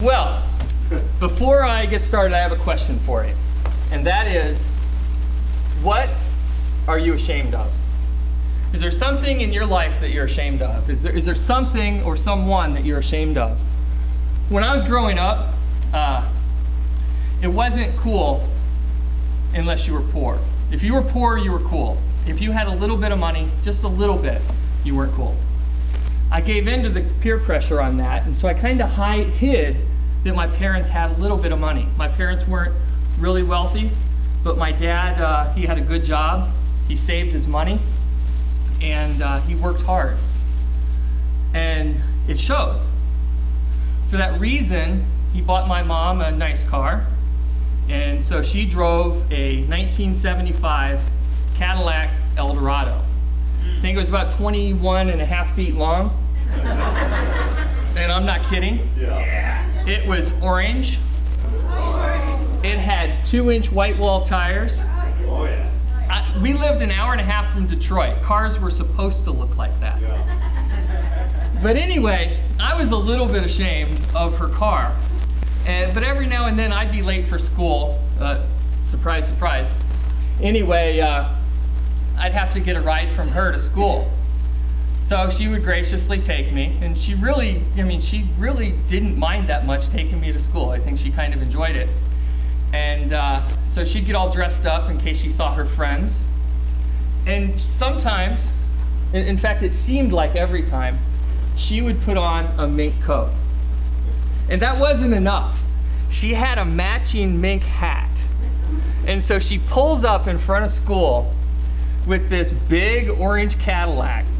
Well, before I get started, I have a question for you. And that is, what are you ashamed of? Is there something in your life that you're ashamed of? Is there something or someone that you're ashamed of? When I was growing up, it wasn't cool unless you were poor. If you were poor, you were cool. If you had a little bit of money, just a little bit, you weren't cool. I gave in to the peer pressure on that, and so I kind of hid that my parents had a little bit of money. My parents weren't really wealthy, but my dad, he had a good job. He saved his money, and he worked hard. And it showed. For that reason, he bought my mom a nice car, and so she drove a 1975 Cadillac Eldorado. I think it was about 21 and a half feet long. And I'm not kidding. Yeah. It was orange. It had 2-inch white wall tires. Oh, yeah. We lived an hour and a half from Detroit. Cars were supposed to look like that. Yeah. But anyway, I was a little bit ashamed of her car. But every now and then I'd be late for school. Surprise, surprise. Anyway, I'd have to get a ride from her to school. So she would graciously take me, and she really didn't mind that much taking me to school. I think she kind of enjoyed it. And so she'd get all dressed up in case she saw her friends. And sometimes, in fact it seemed like every time, she would put on a mink coat. And that wasn't enough. She had a matching mink hat. And so she pulls up in front of school with this big orange Cadillac